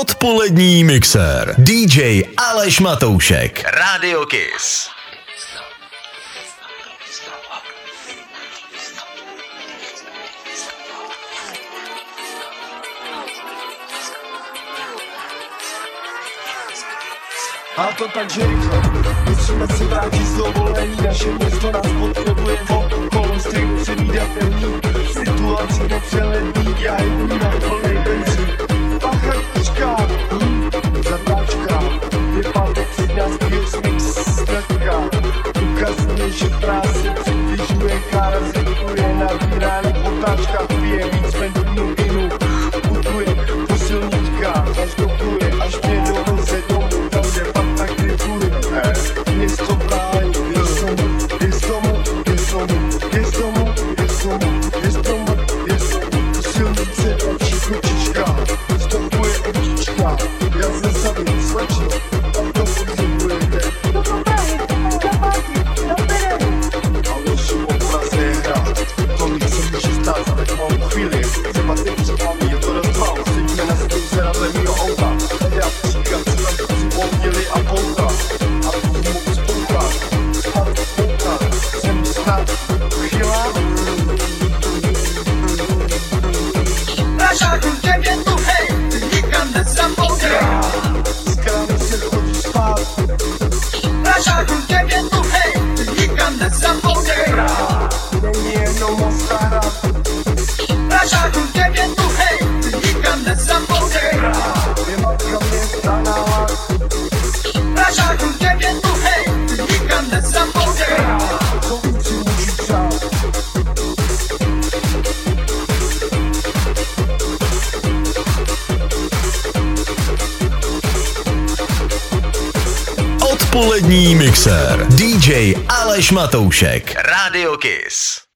Odpolední mixér. DJ Aleš Matoušek. Radio Kiss. A to tak, že rychle musíme si vrátit z dovolení. Naše město nás potřebuje okolo streamu předvídatelný. Situace nepřehledný, já jdu na plnej benzín. Pachrtička, zatáčka, je pátek 13. mix zkratka. Ukazuje, že práce přibližuje, kára zrychluje, nabírání potáčka, pije víc benzínu inu. Putuje po silničkách, až dopluje, až mě doveze domů. Město Prahy, silnice další kočička, stopuje očička, já se sami slečno, tam to potřebujete. Do Prahy, do Prahy. Ale živo v Praze je hrát, tolik se může stát za takovou chvíli, třeba ty přeplavy, je to rozval, sedíme na stůlce na zemího auta, já příklad se tam si pohodili a pouta. Pražáku tebe tu hej, ty nikam nezapomnej. Zkrámě se chodíš spát. Pražáku tebe tu hej, ty nikam nezapomnej. Není jenom Mostara. Pražáku tebe tu hej, ty nikam nezapomnej. Je matka města na lak. Pražáku tebe tu hej, ty nikam nezapomnej. Co víc si můžu přát. Odpolední mixér. DJ Aleš Matoušek. Radio Kiss.